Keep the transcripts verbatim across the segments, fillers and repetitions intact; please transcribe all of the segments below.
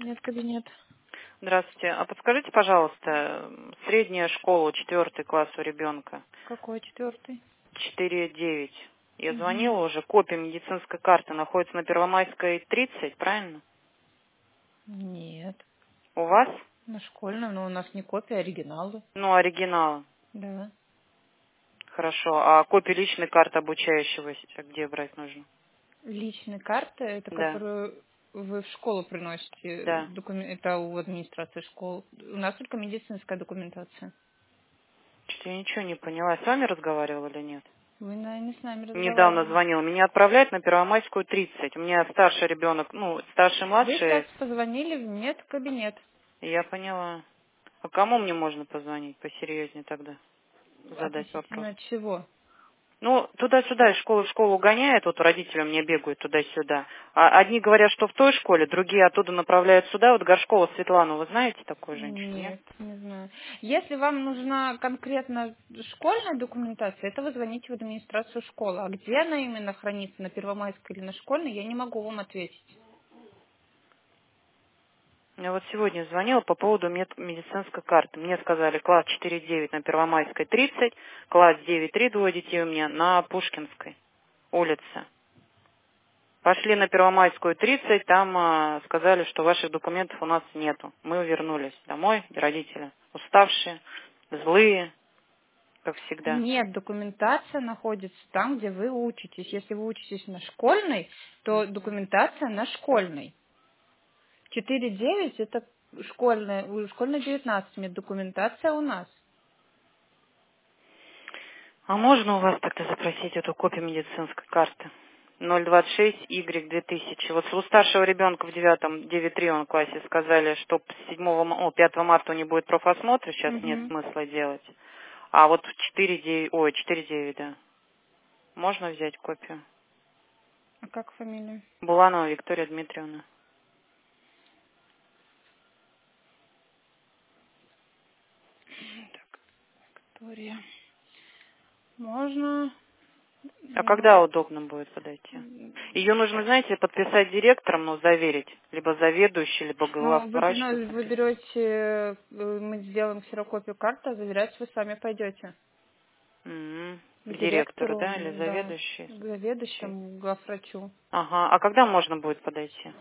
Нет, кабинет. Здравствуйте. А подскажите, пожалуйста, средняя школа, четвертый класс у ребенка, Какой четвертый? четыре девять. Я Угу. звонила уже, копия медицинской карты находится на Первомайской тридцать, правильно? Нет. У вас? На школьном, но у нас не копия, а оригиналы. Ну, оригинал. Да. Хорошо. А копию личной карты обучающегося где брать нужно? Личные карты, это Да, которую вы в школу приносите, да. докумен- это у администрации школ. У нас только медицинская документация. Что-то я ничего не поняла. С вами разговаривала или нет? Вы, наверное, не с нами Недавно разговаривали. звонила. Меня отправляют на Первомайскую тридцать. У меня старший ребенок, ну, старший, Вы сейчас младший. позвонили в медкабинет. Я поняла. А кому мне можно позвонить посерьезнее тогда? Задать вопрос. Относительно чего? Ну, туда-сюда, из школы в школу гоняют, вот родители у меня бегают туда-сюда. А одни говорят, что в той школе, другие оттуда направляют сюда. Вот Горшкова Светлану, вы знаете такую женщину, нет? Нет, не знаю. Если вам нужна конкретно школьная документация, это вы звоните в администрацию школы. А где она именно хранится, на Первомайской или на школьной, я не могу вам ответить. Я вот сегодня звонила по поводу мед- медицинской карты. Мне сказали, класс четыре девять на Первомайской тридцать, класс девять три, двое детей у меня на Пушкинской улице. Пошли на Первомайскую тридцать, там а, сказали, что ваших документов у нас нету. Мы вернулись домой, родители уставшие, злые, как всегда. Нет, документация находится там, где вы учитесь. Если вы учитесь на школьной, то документация на школьной. четыре девять это школьная, у школьной девятнадцать, меддокументация у нас. А можно у вас тогда запросить эту копию медицинской карты? ноль двадцать шесть Y две тысячи. Вот у старшего ребенка в девятом, девять три он классе сказали, что с седьмого, ма- о, пятого марта у него будет профосмотр, сейчас нет Угу. смысла делать. А вот в четыре девять, ой, четыре девять, да. Можно взять копию? А как фамилия? Буланова Виктория Дмитриевна. Так, Виктория. Можно. А Ну, когда удобно будет подойти? Ее нужно, знаете, подписать директором, ну, заверить. Либо заведующий, либо Ну, вы, главврач ну, будет вы подписать. берете, э, мы сделаем ксерокопию карты, а заверять вы сами пойдете. М, К К директору, директору, да, или м, да, заведующий? к Все. заведующему, к главврачу. Ага. А когда можно будет подойти?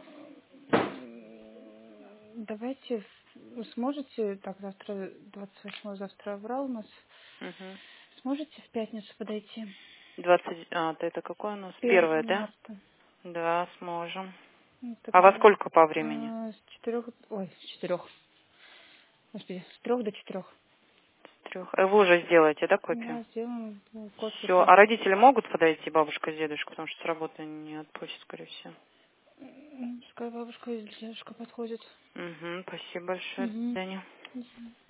М, Давайте, вы сможете, так, завтра, двадцать восьмого завтра аврал у нас, Угу. сможете в пятницу подойти? двадцать, а, то это какое у нас? Первое Первое, да? марта. Да, сможем. Ну, А во тогда сколько по времени? э, с четырех, ой, с четырех, господи, с трех до четырех. С трех. Вы уже сделаете, да, копию? Да, сделаем ну, копию Все. А карты. родители могут подойти, бабушка с дедушкой, потому что с работы не отпустят, скорее всего. М, Пускай бабушка или дедушка подходит. Угу. Спасибо большое. До Угу. свидания.